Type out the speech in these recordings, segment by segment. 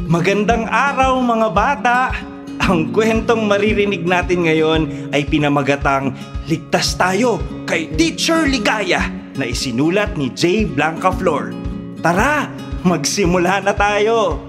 Magandang araw mga bata! Ang kwentong maririnig natin ngayon ay pinamagatang Ligtas Tayo kay Teacher Ligaya na isinulat ni J. Blancaflor. Tara, magsimula na tayo!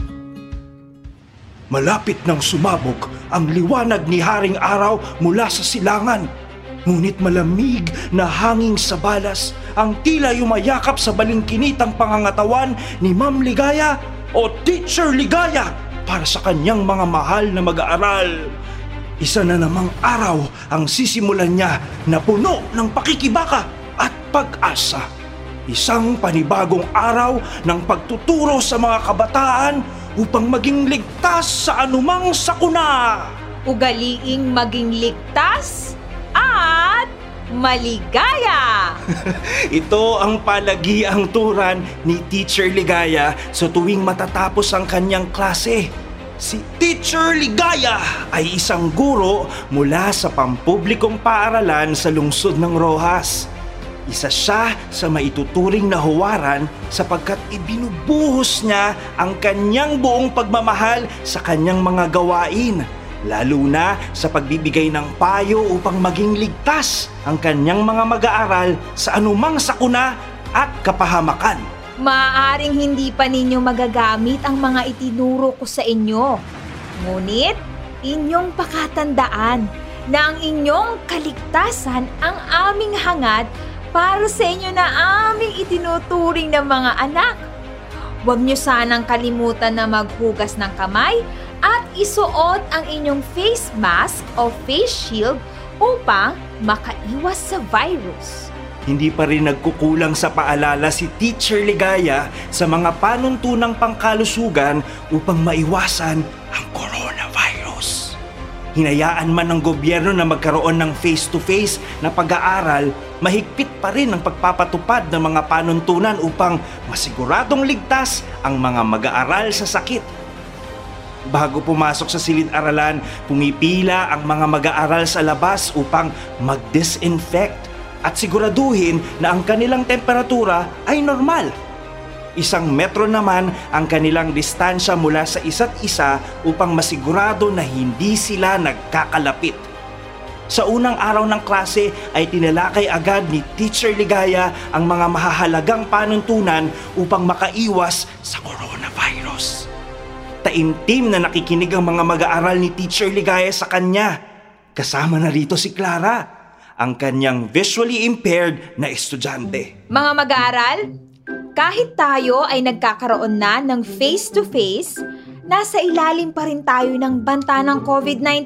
Malapit nang sumabog ang liwanag ni Haring Araw mula sa silangan. Ngunit malamig na hangin sa balas ang tila yumayakap sa balingkinitang pangangatawan ni Ma'am Ligaya o Teacher Ligaya para sa kanyang mga mahal na mag-aaral. Isa na namang araw ang sisimulan niya na puno ng pakikibaka at pag-asa. Isang panibagong araw ng pagtuturo sa mga kabataan upang maging ligtas sa anumang sakuna. Ugaliing maging ligtas at maligaya. Ito ang palagiang turan ni Teacher Ligaya sa tuwing matatapos ang kanyang klase. Si Teacher Ligaya ay isang guro mula sa pampublikong paaralan sa lungsod ng Roxas. Isa siya sa maituturing na huwaran sapagkat ibinubuhos niya ang kanyang buong pagmamahal sa kanyang mga gawain, lalo na sa pagbibigay ng payo upang maging ligtas ang kanyang mga mag-aaral sa anumang sakuna at kapahamakan. Maaaring hindi pa ninyo magagamit ang mga itinuro ko sa inyo. Ngunit, inyong pakatandaan na ang inyong kaligtasan ang aming hangad para sa inyo na aming itinuturing ng mga anak. Huwag niyo sanang kalimutan na maghugas ng kamay at isuot ang inyong face mask o face shield upang makaiwas sa virus. Hindi pa rin nagkukulang sa paalala si Teacher Ligaya sa mga panuntunang pangkalusugan upang maiwasan ang coronavirus. Hinayaan man ng gobyerno na magkaroon ng face-to-face na pag-aaral, mahigpit pa rin ang pagpapatupad ng mga panuntunan upang masiguradong ligtas ang mga mag-aaral sa sakit. Bago pumasok sa silid-aralan, pumipila ang mga mag-aaral sa labas upang mag-disinfect at siguraduhin na ang kanilang temperatura ay normal. 1 metro naman ang kanilang distansya mula sa isa't isa upang masigurado na hindi sila nagkakalapit. Sa unang araw ng klase ay tinalakay agad ni Teacher Ligaya ang mga mahahalagang panuntunan upang makaiwas sa coronavirus. Taimtim na nakikinig ang mga mag-aaral ni Teacher Ligaya sa kanya. Kasama na rito si Clara, ang kanyang visually impaired na estudyante. Mga mag-aaral, kahit tayo ay nagkakaroon na ng face-to-face, nasa ilalim pa rin tayo ng banta ng COVID-19.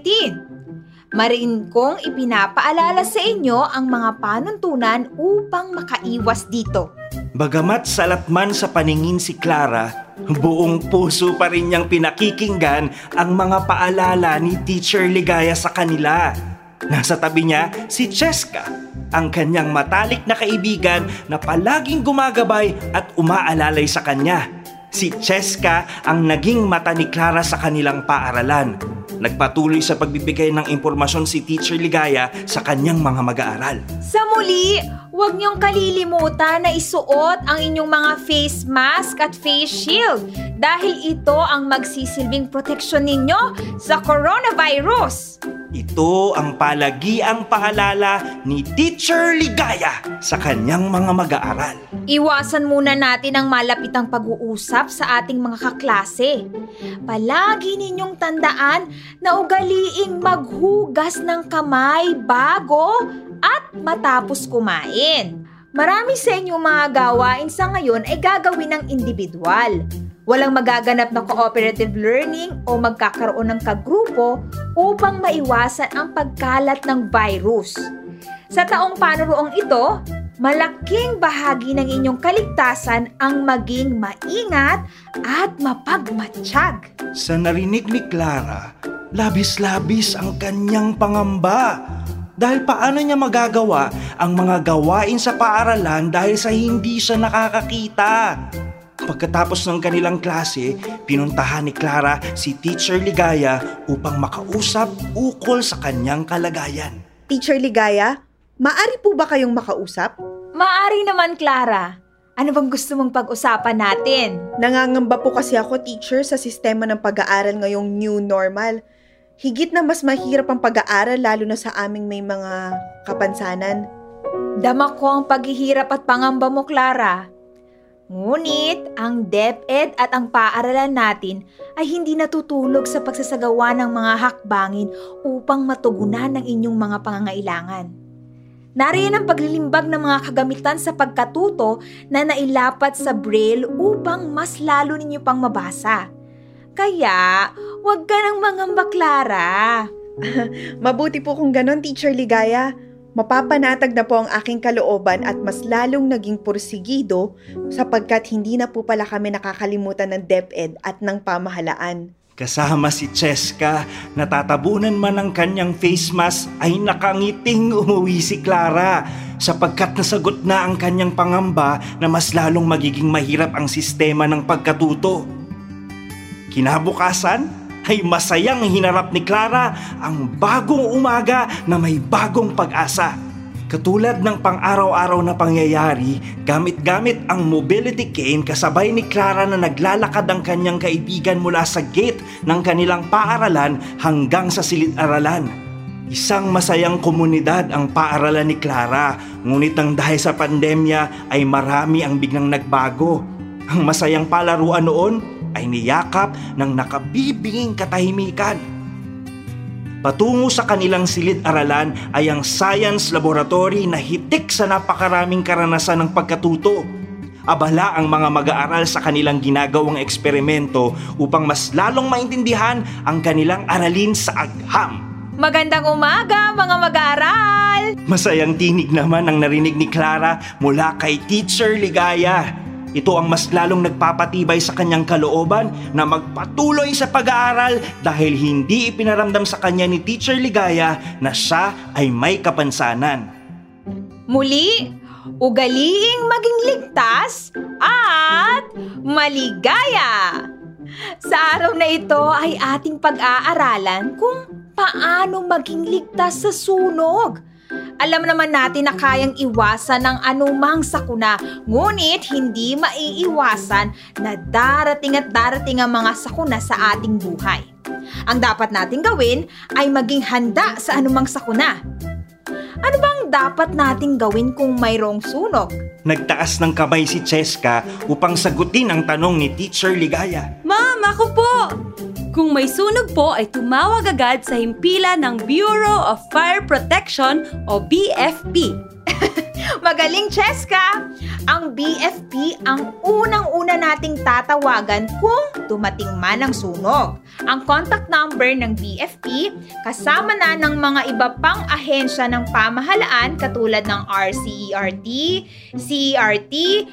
Mariin kong ipinapaalala sa inyo ang mga panuntunan upang makaiwas dito. Bagamat salatman sa paningin si Clara, buong puso pa rin niyang pinakikinggan ang mga paalala ni Teacher Ligaya sa kanila. Nasa tabi niya si Cheska, ang kanyang matalik na kaibigan na palaging gumagabay at umaalalay sa kanya. Si Cheska ang naging mata ni Clara sa kanilang paaralan. Nagpatuloy sa pagbibigay ng impormasyon si Teacher Ligaya sa kanyang mga mag-aaral. Sa muli, huwag niyong kalilimutan na isuot ang inyong mga face mask at face shield dahil ito ang magsisilbing proteksyon ninyo sa coronavirus. Ito ang palagiang paalala ni Teacher Ligaya sa kanyang mga mag-aaral. Iwasan muna natin ang malapitang pag-uusap sa ating mga kaklase. Palagi ninyong tandaan na ugaliing maghugas ng kamay bago at matapos kumain. Marami sa inyong mga gawain sa ngayon ay gagawin ng individual. Walang magaganap na cooperative learning o magkakaroon ng kagrupo upang maiwasan ang pagkalat ng virus. Sa taong panuroong ito, malaking bahagi ng inyong kaligtasan ang maging maingat at mapagmatsyag. Sa narinig ni Clara, labis-labis ang kanyang pangamba. Dahil paano niya magagawa ang mga gawain sa paaralan dahil sa hindi siya nakakakita? Pagkatapos ng kanilang klase, pinuntahan ni Clara si Teacher Ligaya upang makausap ukol sa kanyang kalagayan. Teacher Ligaya, maaari po ba kayong makausap? Maari naman, Clara. Ano bang gusto mong pag-usapan natin? Nangangamba po kasi ako, teacher, sa sistema ng pag-aaral ngayong new normal. Higit na mas mahirap ang pag-aaral lalo na sa aming may mga kapansanan. Dama ko ang paghihirap at pangamba mo, Clara. Ngunit, ang DepEd at ang paaralan natin ay hindi natutulog sa pagsasagawa ng mga hakbangin upang matugunan ang inyong mga pangangailangan. Nariyan ang paglilimbag ng mga kagamitan sa pagkatuto na nailapat sa Braille upang mas lalo ninyo pang mabasa. Kaya, huwag ka nang mangamba, Clara. Mabuti po kung ganon, Teacher Ligaya. Mapapanatag na po ang aking kalooban at mas lalong naging pursigido sapagkat hindi na po pala kami nakakalimutan ng DepEd at ng pamahalaan. Kasama si Cheska, natatabunan man ang kanyang face mask ay nakangiting umuwi si Clara sapagkat nasagot na ang kanyang pangamba na mas lalong magiging mahirap ang sistema ng pagkatuto. Kinabukasan ay masayang hinarap ni Clara ang bagong umaga na may bagong pag-asa. Katulad ng pang-araw-araw na pangyayari, gamit-gamit ang mobility cane kasabay ni Clara na naglalakad ang kanyang kaibigan mula sa gate ng kanilang paaralan hanggang sa silid-aralan. Isang masayang komunidad ang paaralan ni Clara, ngunit ang dahil sa pandemya ay marami ang biglang nagbago. Ang masayang palaruan noon ay niyakap ng nakabibinging katahimikan. Patungo sa kanilang silid-aralan ay ang science laboratory na hitik sa napakaraming karanasan ng pagkatuto. Abala ang mga mag-aaral sa kanilang ginagawang eksperimento upang mas lalong maintindihan ang kanilang aralin sa agham. Magandang umaga, mga mag-aaral! Masayang tinig naman ang narinig ni Clara mula kay Teacher Ligaya. Ito ang mas lalong nagpapatibay sa kanyang kalooban na magpatuloy sa pag-aaral dahil hindi ipinaramdam sa kanya ni Teacher Ligaya na siya ay may kapansanan. Muli, ugaliing maging ligtas at maligaya! Sa araw na ito ay ating pag-aaralan kung paano maging ligtas sa sunog. Alam naman natin na kayang iwasan ng anumang sakuna, ngunit hindi maiiwasan na darating at darating ang mga sakuna sa ating buhay. Ang dapat nating gawin ay maging handa sa anumang sakuna. Ano bang dapat nating gawin kung mayroong sunog? Nagtaas ng kamay si Cheska upang sagutin ang tanong ni Teacher Ligaya. Ma'am, ako po! Kung may sunog po ay tumawag agad sa himpilan ng Bureau of Fire Protection o BFP. Magaling, Cheska! Ang BFP ang unang-una nating tatawagan kung dumating man ang sunog. Ang contact number ng BFP kasama na ng mga iba pang ahensya ng pamahalaan katulad ng RCERT, CERT,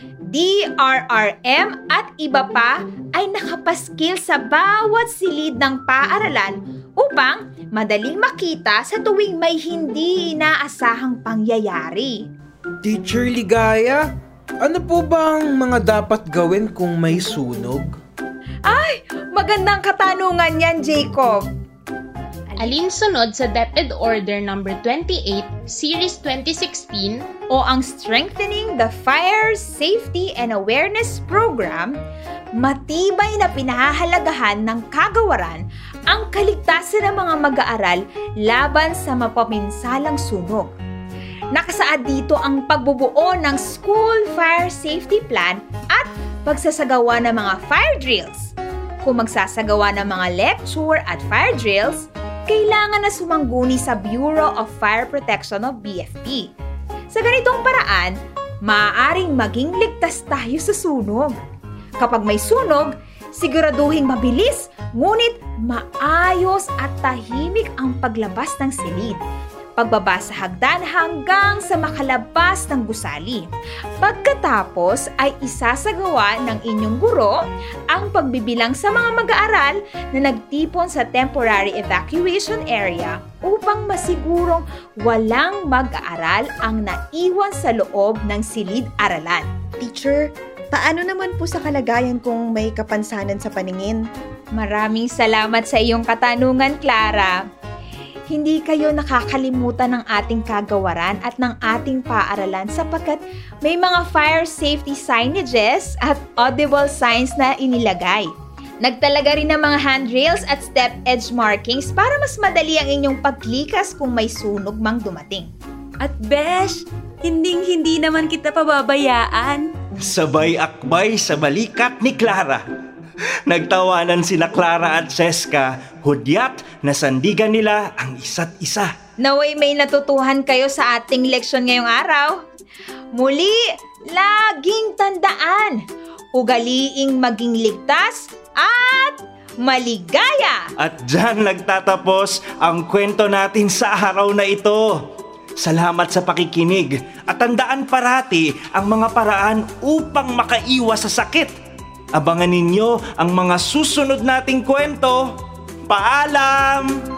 DRRM at iba pa ay nakapaskil sa bawat silid ng paaralan upang madaling makita sa tuwing may hindi inaasahang pangyayari. Teacher Ligaya, ano po bang mga dapat gawin kung may sunog? Ay, magandang katanungan yan, Jacob. Alinsunod sa DepEd Order No. 28, Series 2016 o ang Strengthening the Fire Safety and Awareness Program, matibay na pinahahalagahan ng kagawaran ang kaligtasan ng mga mag-aaral laban sa mapaminsalang sunog. Nakasaad dito ang pagbubuo ng School Fire Safety Plan at pagsasagawa ng mga fire drills. Kung magsasagawa ng mga lecture at fire drills, kailangan na sumangguni sa Bureau of Fire Protection of BFP. Sa ganitong paraan, maaaring maging ligtas tayo sa sunog. Kapag may sunog, siguraduhin mabilis, ngunit maayos at tahimik ang paglabas ng silid. Pagbaba sa hagdan hanggang sa makalabas ng gusali. Pagkatapos ay isasagawa ng inyong guro ang pagbibilang sa mga mag-aaral na nagtipon sa temporary evacuation area upang masigurong walang mag-aaral ang naiwan sa loob ng silid-aralan. Teacher, paano naman po sa kalagayan kung may kapansanan sa paningin? Maraming salamat sa iyong katanungan, Clara. hindi kayo nakakalimutan ng ating kagawaran at ng ating paaralan sapagkat may mga fire safety signages at audible signs na inilagay. Nagtalaga rin ng mga handrails at step edge markings para mas madali ang inyong paglikas kung may sunog mang dumating. At Besh, hindi naman kita pababayaan. Sabay akbay sa balikat ni Clara. Nagtawanan sina Clara at Cheska, hudyat na sandigan nila ang isa't isa. Naway may natutuhan kayo sa ating leksyon ngayong araw. Muli, laging tandaan, ugaliing maging ligtas at maligaya. At dyan nagtatapos ang kwento natin sa araw na ito. Salamat sa pakikinig at tandaan parati ang mga paraan upang makaiwas sa sakit. Abangan ninyo ang mga susunod nating kwento. Paalam!